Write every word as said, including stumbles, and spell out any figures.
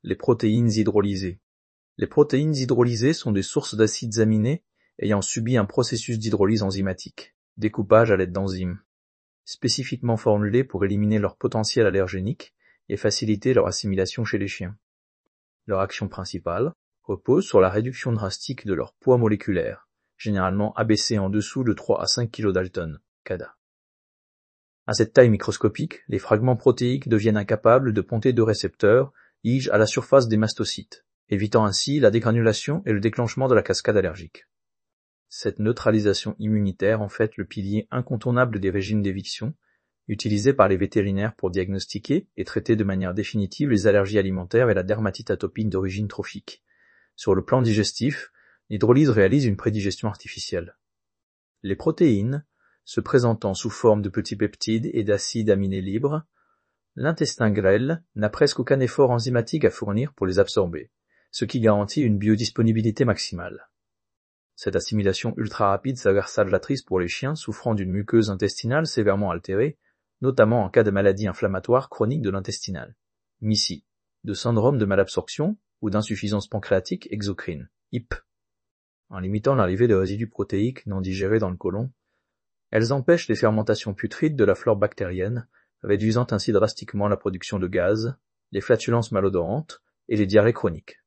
Les protéines hydrolysées. Les protéines hydrolysées sont des sources d'acides aminés ayant subi un processus d'hydrolyse enzymatique, découpage à l'aide d'enzymes, spécifiquement formulés pour éliminer leur potentiel allergénique et faciliter leur assimilation chez les chiens. Leur action principale repose sur la réduction drastique de leur poids moléculaire, généralement abaissé en dessous de trois à cinq kilodaltons, C A D A. À cette taille microscopique, les fragments protéiques deviennent incapables de ponter de récepteurs I G à la surface des mastocytes, évitant ainsi la dégranulation et le déclenchement de la cascade allergique. Cette neutralisation immunitaire en fait le pilier incontournable des régimes d'éviction, utilisés par les vétérinaires pour diagnostiquer et traiter de manière définitive les allergies alimentaires et la dermatite atopique d'origine trophique. Sur le plan digestif, l'hydrolyse réalise une prédigestion artificielle. Les protéines, se présentant sous forme de petits peptides et d'acides aminés libres, l'intestin grêle n'a presque aucun effort enzymatique à fournir pour les absorber, ce qui garantit une biodisponibilité maximale. Cette assimilation ultra rapide s'avère salvatrice pour les chiens souffrant d'une muqueuse intestinale sévèrement altérée, notamment en cas de maladie inflammatoire chronique de l'intestinal, M I S I, de syndrome de malabsorption ou d'insuffisance pancréatique exocrine, I P. En limitant l'arrivée de résidus protéiques non digérés dans le côlon, elles empêchent les fermentations putrides de la flore bactérienne, réduisant ainsi drastiquement la production de gaz, les flatulences malodorantes et les diarrhées chroniques.